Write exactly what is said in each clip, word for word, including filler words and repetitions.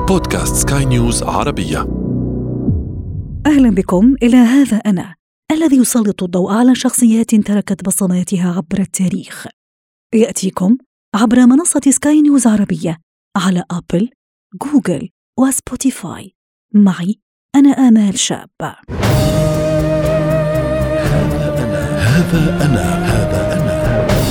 بودكاست سكاي نيوز عربية. أهلا بكم إلى هذا أنا الذي يسلط الضوء على شخصيات تركت بصماتها عبر التاريخ. يأتيكم عبر منصة سكاي نيوز عربية على أبل، جوجل وسبوتيفاي. معي أنا آمال شاب. هذا أنا هذا أنا هذا أنا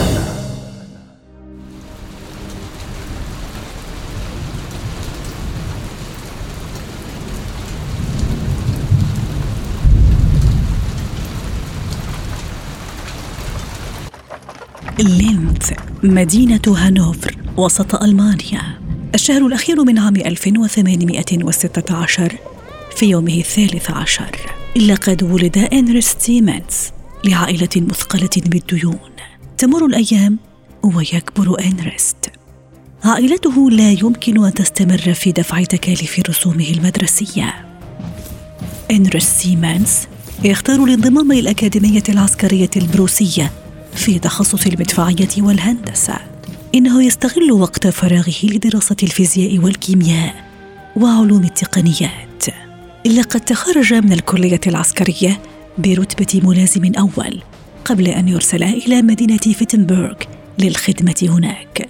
لينث، مدينة هانوفر وسط ألمانيا. الشهر الأخير من عام ألف وثمانمائة وستة عشر، في يومه الثالث عشر، لقد ولد إنرست سيمنز لعائلة مثقلة بالديون. تمر الأيام ويكبر إنرست. عائلته لا يمكن أن تستمر في دفع تكاليف رسومه المدرسية. إنرست سيمنز يختار الانضمام للأكاديمية العسكرية البروسية في تخصص المدفعية والهندسة. إنه يستغل وقت فراغه لدراسة الفيزياء والكيمياء وعلوم التقنيات. لقد تخرج من الكلية العسكرية برتبة ملازم أول قبل أن يرسل إلى مدينة فيتنبرغ للخدمة هناك.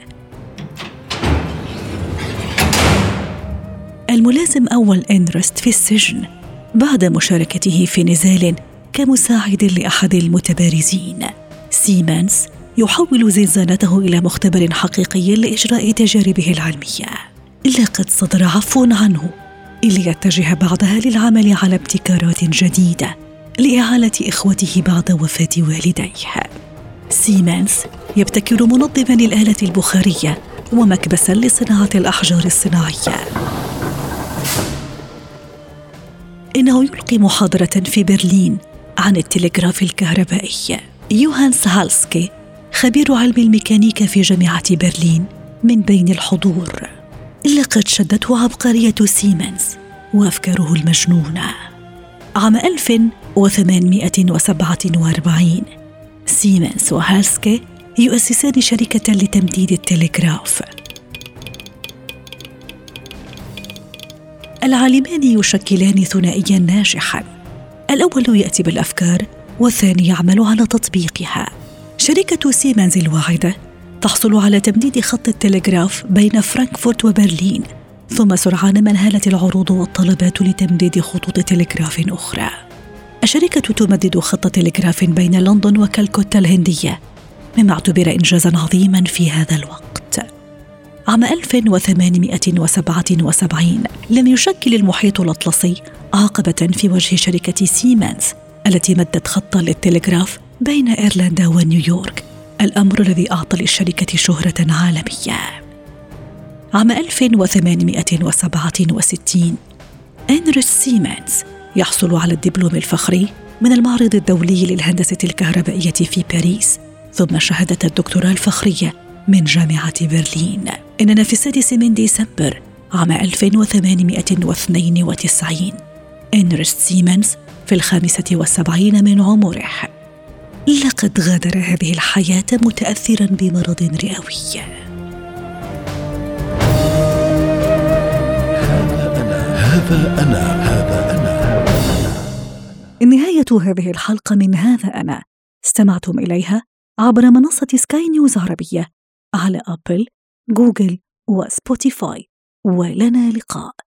الملازم أول إنرست في السجن بعد مشاركته في نزال كمساعد لأحد المتبارزين. سيمنز يحول زنزانته إلى مختبر حقيقي لإجراء تجاربه العلمية. لقد صدر عفو عنه ليتجه بعدها للعمل على ابتكارات جديدة لإعالة إخوته بعد وفاة والديه. سيمنز يبتكر منظماً للآلة البخارية ومكبساً لصناعة الأحجار الصناعية. إنه يلقي محاضرة في برلين عن التلغراف الكهربائي. يوهانس هالسكي، خبير علم الميكانيكا في جامعة برلين، من بين الحضور. لقد شدته عبقرية سيمنز وأفكاره المجنونة. عام ألف وثمانمائة وسبعة وأربعين، سيمنز وهالسكي يؤسسان شركة لتمديد التلغراف. العالمان يشكلان ثنائياً ناجحاً. الأول يأتي بالأفكار والثاني يعمل على تطبيقها. شركة سيمنز الواحدة تحصل على تمديد خط التلغراف بين فرانكفورت وبرلين، ثم سرعان ما انهالت العروض والطلبات لتمديد خطوط تلغراف أخرى. الشركة تمدد خط تلغراف بين لندن وكالكوتا الهندية، مما اعتبر إنجازاً عظيماً في هذا الوقت. عام ألف وثمانمائة وسبعة وسبعين لم يشكل المحيط الأطلسي عقبة في وجه شركة سيمنز التي مدت خطاً للتلغراف بين إيرلندا ونيويورك، الأمر الذي أعطى للشركة شهرة عالمية. عام ألف وثمانمائة وسبعة وستين، إنرست سيمنز يحصل على الدبلوم الفخري من المعرض الدولي للهندسة الكهربائية في باريس، ثم شهادة الدكتوراه الفخرية من جامعة برلين. إننا في السادس من ديسمبر عام ألف وثمانمائة واثنين وتسعين، إنرست سيمنز في الخامسة والسبعين من عمره. لقد غادر هذه الحياة متأثراً بمرض رئوي. هذا أنا هذا أنا هذا أنا نهاية هذه الحلقة من هذا أنا، استمعتم إليها عبر منصة سكاي نيوز عربية على أبل، جوجل وسبوتيفاي. ولنا لقاء.